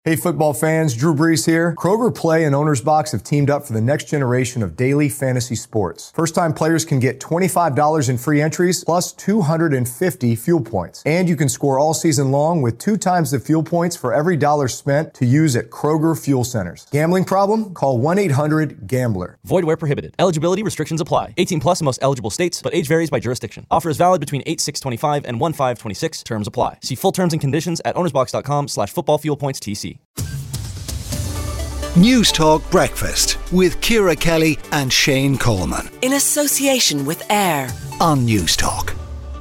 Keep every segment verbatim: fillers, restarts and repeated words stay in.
Hey football fans, Drew Brees here. Kroger Play and Owner's Box have teamed up for the next generation of daily fantasy sports. First-time players can get twenty-five dollars in free entries plus two hundred fifty fuel points. And you can score all season long with two times the fuel points for every dollar spent to use at Kroger Fuel Centers. Gambling problem? Call one eight hundred gambler. Void where prohibited. Eligibility restrictions apply. eighteen plus in most eligible states, but age varies by jurisdiction. Offer is valid between eight six twenty-five and one five twenty-six. Terms apply. See full terms and conditions at ownersbox.com slash football fuel points TC. News Talk Breakfast with Ciara Kelly and Shane Coleman. In association with AIR on News Talk.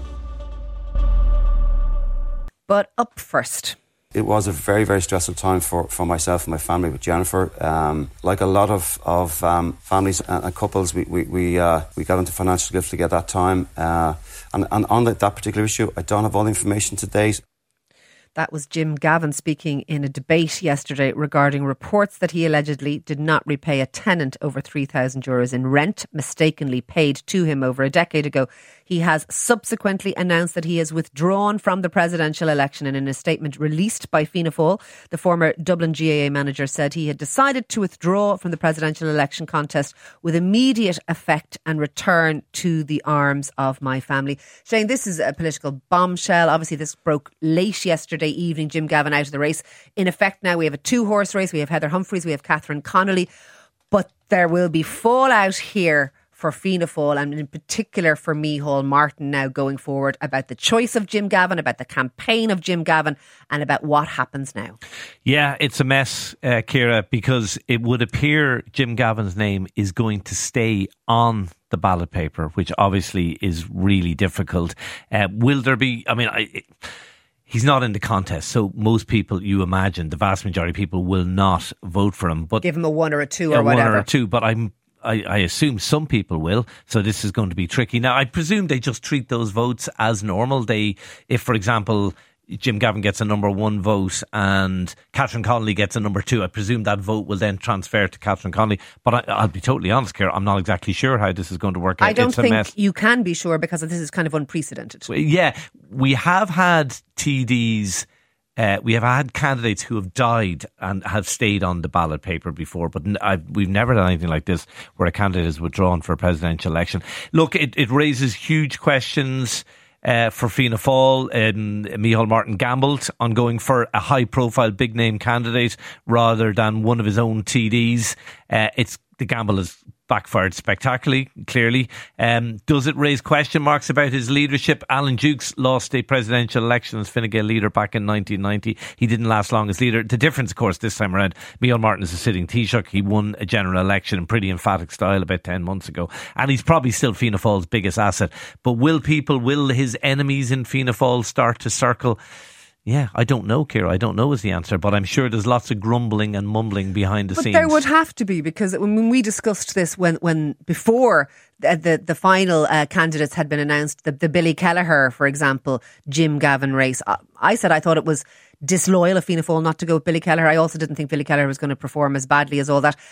But up first. It was a very, very stressful time for, for myself and my family with Jennifer. Um, like a lot of, of um, families and, and couples, we we we, uh, we got into financial difficulty at that time. Uh, and, and on the, that particular issue, I don't have all the information to date. That was Jim Gavin speaking in a debate yesterday regarding reports that he allegedly did not repay a tenant over three thousand euros in rent mistakenly paid to him over a decade ago. He has subsequently announced that he has withdrawn from the presidential election, and in a statement released by Fianna Fáil, the former Dublin G A A manager said he had decided to withdraw from the presidential election contest with immediate effect and return to the arms of my family. Shane, this is a political bombshell. Obviously, this broke late yesterday evening. Jim Gavin out of the race. In effect, now we have a two-horse race. We have Heather Humphreys, we have Catherine Connolly, but there will be fallout here for Fianna Fáil, and in particular for Micheál Martin now going forward, about the choice of Jim Gavin, about the campaign of Jim Gavin, and about what happens now. Yeah, it's a mess, uh, Ciara, because it would appear Jim Gavin's name is going to stay on the ballot paper, which obviously is really difficult. Uh, will there be, I mean, I... It, He's not in the contest, so most people, you imagine, the vast majority of people will not vote for him. But give him a one or a two or a whatever. One or a two, but I'm, I, I assume some people will. So this is going to be tricky. Now, I presume they just treat those votes as normal. They, if, for example, Jim Gavin gets a number one vote and Catherine Connolly gets a number two, I presume that vote will then transfer to Catherine Connolly. But I, I'll be totally honest, Ciara, I'm not exactly sure how this is going to work out. I don't it's a think mess. You can be sure, because this is kind of unprecedented. Yeah, we have had T Ds, uh, we have had candidates who have died and have stayed on the ballot paper before, but I've, we've never done anything like this where a candidate is withdrawn for a presidential election. Look, it, it raises huge questions. Uh, for Fianna Fáil, um, Micheál Martin gambled on going for a high-profile, big-name candidate rather than one of his own T Ds. Uh, it's the gamble has backfired spectacularly, clearly. Um, does it raise question marks about his leadership? Alan Dukes lost a presidential election as Fine Gael leader back in nineteen ninety. He didn't last long as leader. The difference, of course, this time around, Micheál Martin is a sitting Taoiseach. He won a general election in pretty emphatic style about ten months ago. And he's probably still Fianna Fáil's biggest asset. But will people, will his enemies in Fianna Fáil start to circle? Yeah, I don't know, Ciara. I don't know is the answer, but I'm sure there's lots of grumbling and mumbling behind the but scenes. But there would have to be, because when we discussed this, when, when before the the, the final uh, candidates had been announced, the, the Billy Kelleher, for example, Jim Gavin race, I, I said I thought it was disloyal of Fianna Fáil not to go with Billy Kelleher. I also didn't think Billy Kelleher was going to perform as badly as all that.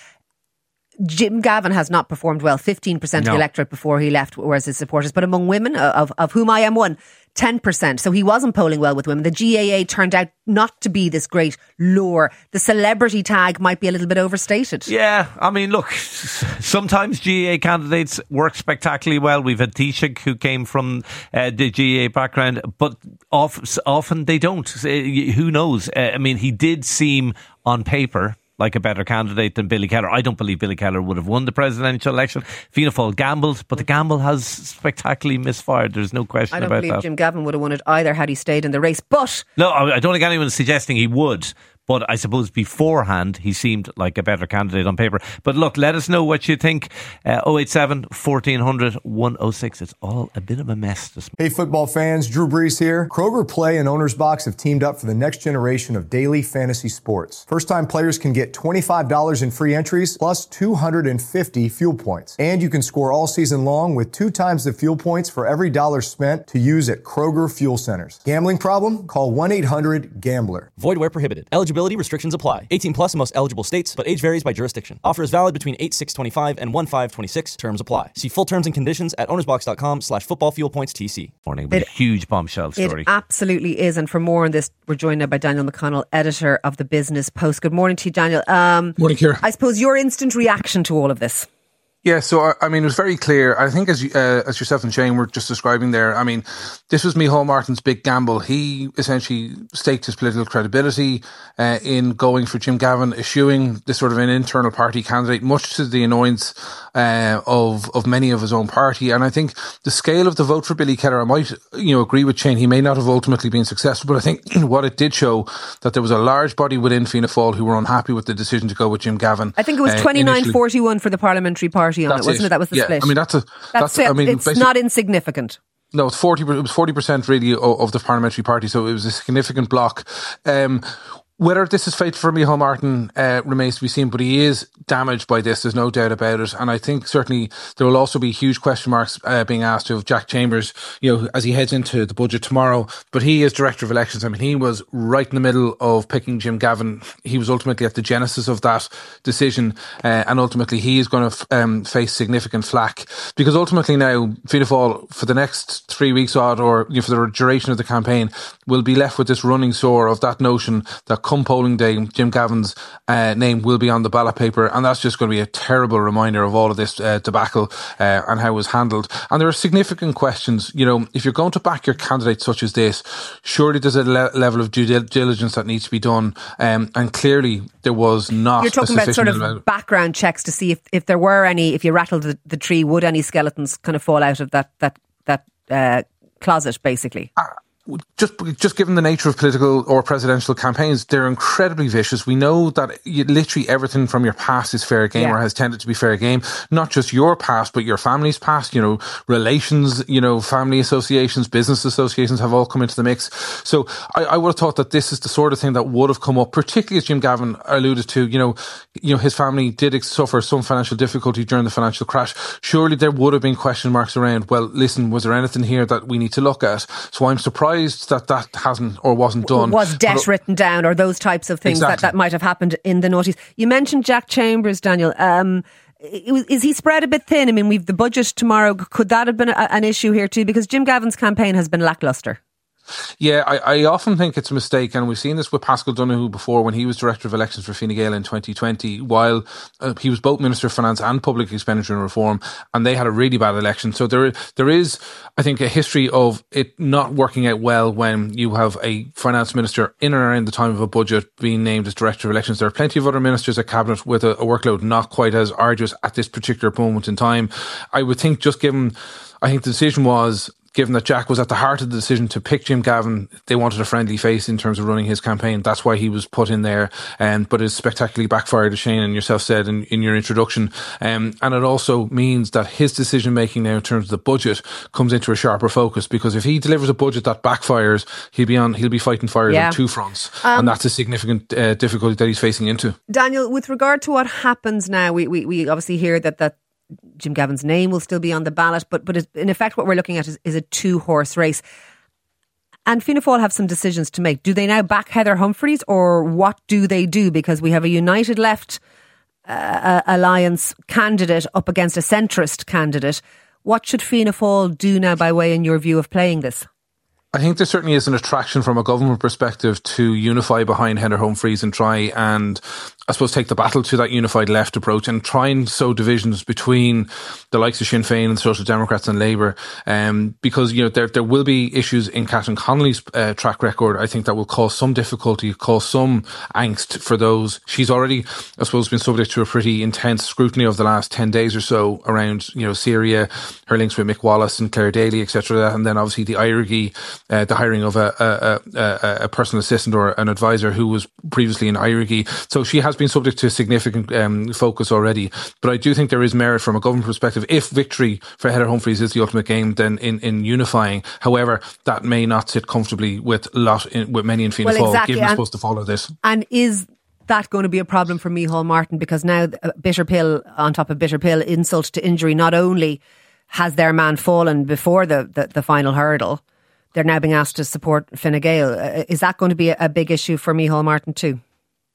Jim Gavin has not performed well. fifteen percent no. of the electorate before he left was his supporters, but among women, of, of whom I am one, ten percent. So he wasn't polling well with women. The G A A turned out not to be this great lure. The celebrity tag might be a little bit overstated. Yeah, I mean, look, sometimes G A A candidates work spectacularly well. We've had Taoiseach who came from uh, the G A A background, but off, often they don't. Who knows? Uh, I mean, he did seem on paper like a better candidate than Billy Kelleher. I don't believe Billy Kelleher would have won the presidential election. Fianna Fáil gambled, but the gamble has spectacularly misfired. There's no question about that. I don't believe Jim Gavin would have won it either had he stayed in the race. But no, I don't think anyone's suggesting he would. But I suppose beforehand he seemed like a better candidate on paper. But look, let us know what you think. Uh, oh eight seven, fourteen hundred, one oh six. It's all a bit of a mess this morning. Hey football fans, Drew Brees here. Kroger Play and Owner's Box have teamed up for the next generation of daily fantasy sports. First-time players can get twenty-five dollars in free entries plus two hundred fifty fuel points. And you can score all season long with two times the fuel points for every dollar spent to use at Kroger Fuel Centers. Gambling problem? Call one eight hundred gambler. Void where prohibited. Eligibility Eligibility restrictions apply. eighteen plus in most eligible states, but age varies by jurisdiction. Offer is valid between eight six twenty-five and one five twenty-six. Terms apply. See full terms and conditions at ownersbox.com slash football fuel points TC. Morning with It- a huge bombshell story. It absolutely is. And for more on this, we're joined now by Daniel McConnell, editor of the Business Post. Good morning to you, Daniel. Um, Morning, Ciara. I suppose your instant reaction to all of this. Yeah, so I, I mean, it was very clear. I think as you, uh, as yourself and Shane were just describing there, I mean, this was Micheál Martin's big gamble. He essentially staked his political credibility uh, in going for Jim Gavin, eschewing this sort of an internal party candidate, much to the annoyance uh, of of many of his own party. And I think the scale of the vote for Billy Keller, I might you know agree with Shane. He may not have ultimately been successful, but I think what it did show that there was a large body within Fianna Fáil who were unhappy with the decision to go with Jim Gavin. I think it was uh, twenty-nine initially. forty-one for the parliamentary party on That's it, wasn't it? it. That was the yeah, split. I mean, that's a That's, that's. I mean, it's basic- not insignificant. No, it's forty. It was forty percent really of, of the parliamentary party, so it was a significant block. Um, Whether this is fate for Micheál Martin uh, remains to be seen, but he is damaged by this. There's no doubt about it, and I think certainly there will also be huge question marks uh, being asked of Jack Chambers, you know, as he heads into the budget tomorrow. But he is director of elections. I mean, he was right in the middle of picking Jim Gavin. He was ultimately at the genesis of that decision, uh, and ultimately he is going to f- um, face significant flack because ultimately now Fianna Fáil for the next three weeks odd, or you know, for the duration of the campaign, will be left with this running sore of that notion that come polling day, Jim Gavin's uh, name will be on the ballot paper, and that's just going to be a terrible reminder of all of this uh, debacle uh, and how it was handled. And there are significant questions. You know, if you're going to back your candidate such as this, surely there's a le- level of due diligence that needs to be done, um, and clearly there was not. You're talking a about sort of amount. background checks to see if, if there were any, if you rattled the, the tree, would any skeletons kind of fall out of that that that uh, closet, basically? Uh, Just, just given the nature of political or presidential campaigns, they're incredibly vicious. We know that you, literally everything from your past is fair game, Yeah. or has tended to be fair game. Not just your past, but your family's past. You know, relations, you know, family associations, business associations have all come into the mix. So I, I would have thought that this is the sort of thing that would have come up, particularly as Jim Gavin alluded to. You know, you know, his family did suffer some financial difficulty during the financial crash. Surely there would have been question marks around, well, listen, was there anything here that we need to look at? So I'm surprised that that hasn't or wasn't done. Was debt But, written down, or those types of things Exactly. that, that might have happened in the noughties? You mentioned Jack Chambers, Daniel. Um, is he spread a bit thin? I mean, we've the budget tomorrow. Could that have been a, an issue here too? Because Jim Gavin's campaign has been lacklustre. Yeah, I, I often think it's a mistake, and we've seen this with Pascal Donoghue before when he was Director of Elections for Fine Gael in twenty twenty, while uh, he was both Minister of Finance and Public Expenditure and Reform, and they had a really bad election. So there, there is, I think, a history of it not working out well when you have a Finance Minister in and around the time of a budget being named as Director of Elections. There are plenty of other ministers at Cabinet with a, a workload not quite as arduous at this particular moment in time. I would think just given, I think the decision was, given that Jack was at the heart of the decision to pick Jim Gavin, they wanted a friendly face in terms of running his campaign. That's why he was put in there. Um, but it's spectacularly backfired, as Shane and yourself said in, in your introduction. Um, and it also means that his decision making now in terms of the budget comes into a sharper focus, because if he delivers a budget that backfires, he'll be on, he'll be fighting fires Yeah. on two fronts. Um, and that's a significant uh, difficulty that he's facing into. Daniel, with regard to what happens now, we, we, we obviously hear that, that Jim Gavin's name will still be on the ballot, but but in effect what we're looking at is, is a two-horse race. And Fianna Fáil have some decisions to make. Do they now back Heather Humphreys, or what do they do? Because we have a United Left uh, Alliance candidate up against a centrist candidate. What should Fianna Fáil do now by way, in your view, of playing this? I think there certainly is an attraction from a government perspective to unify behind Heather Humphreys and try and, I suppose, take the battle to that unified left approach and try and sow divisions between the likes of Sinn Féin and Social Democrats and Labour. Um, because, you know, there there will be issues in Catherine Connolly's uh, track record, I think, that will cause some difficulty, cause some angst for those. She's already, I suppose, been subject to a pretty intense scrutiny over the last ten days or so around, you know, Syria, her links with Mick Wallace and Claire Daly, et cetera. And then obviously the I R G, uh, the hiring of a, a, a, a personal assistant or an advisor who was previously in I R G. So she has been subject to significant um, focus already. But I do think there is merit from a government perspective. If victory for Heather Humphreys is the ultimate game, then in, in unifying. However, that may not sit comfortably with lot in, with many in Fianna Well, Fáil, exactly. given And- supposed to follow this. And is that going to be a problem for Micheál Martin? Because now uh, bitter pill on top of bitter pill, insult to injury. Not only has their man fallen before the, the, the final hurdle, they're now being asked to support Fine Gael. Uh, is that going to be a, a big issue for Micheál Martin too?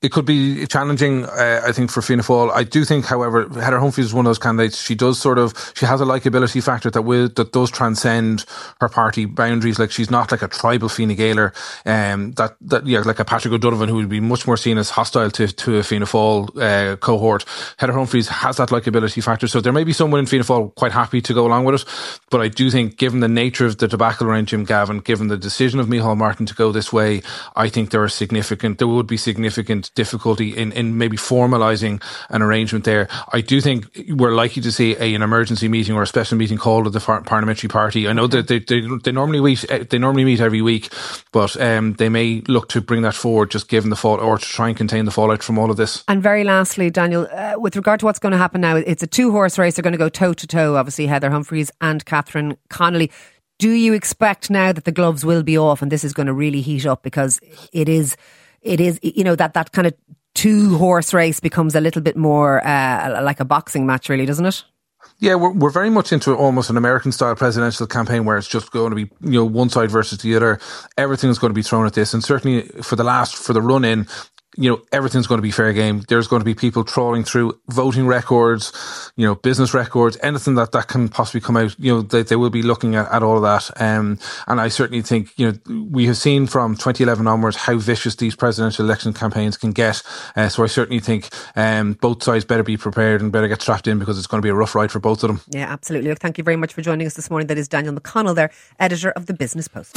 it could be challenging, uh, I think, for Fianna Fáil. I do think, however, Heather Humphreys is one of those candidates. She does sort of, she has a likeability factor that will, that does transcend her party boundaries. Like, she's not like a tribal Fine Gaeler, um, that, that, yeah, like a Patrick O'Donovan, who would be much more seen as hostile to, to a Fianna Fáil, uh, cohort. Heather Humphreys has that likeability factor. So there may be someone in Fianna Fáil quite happy to go along with it. But I do think, given the nature of the debacle around Jim Gavin, given the decision of Micheál Martin to go this way, I think there are significant, there would be significant difficulty in, in maybe formalising an arrangement there. I do think we're likely to see a, an emergency meeting or a special meeting called at the par- parliamentary party. I know that they, they, they normally meet, they normally meet every week, but um, they may look to bring that forward, just given the fall, or to try and contain the fallout from all of this. And very lastly, Daniel, uh, with regard to what's going to happen now, it's a two horse race. They're going to go toe to toe, obviously, Heather Humphreys and Catherine Connolly. Do you expect now that the gloves will be off and this is going to really heat up, because it is, it is, you know, that, that kind of two horse race becomes a little bit more uh, like a boxing match, really, doesn't it? Yeah, we're we're very much into almost an American style presidential campaign where it's just going to be, you know, one side versus the other. Everything is going to be thrown at this, and certainly for the last for the run in, you know, everything's going to be fair game. There's going to be people trawling through voting records, you know, business records, anything that, that can possibly come out. You know, they, they will be looking at, at all of that. Um, and I certainly think, you know, we have seen from twenty eleven onwards how vicious these presidential election campaigns can get. Uh, so I certainly think um, both sides better be prepared and better get strapped in, because it's going to be a rough ride for both of them. Yeah, absolutely. Look, thank you very much for joining us this morning. That is Daniel McConnell there, editor of the Business Post.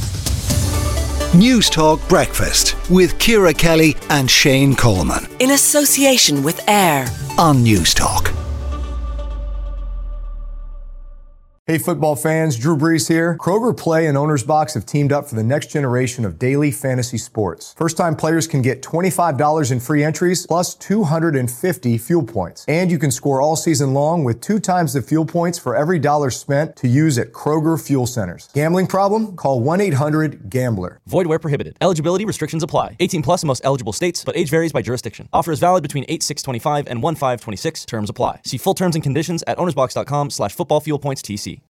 News Talk Breakfast with Ciara Kelly and Shane Coleman. In association with AIR on News Talk. Hey football fans, Drew Brees here. Kroger Play and Owner's Box have teamed up for the next generation of daily fantasy sports. First-time players can get twenty-five dollars in free entries plus two hundred fifty fuel points. And you can score all season long with two times the fuel points for every dollar spent to use at Kroger Fuel Centers. Gambling problem? Call one eight hundred gambler. Void where prohibited. Eligibility restrictions apply. eighteen plus in most eligible states, but age varies by jurisdiction. Offer is valid between eight six twenty-five and one five twenty-six. Terms apply. See full terms and conditions at ownersbox.com slash football fuel points TC.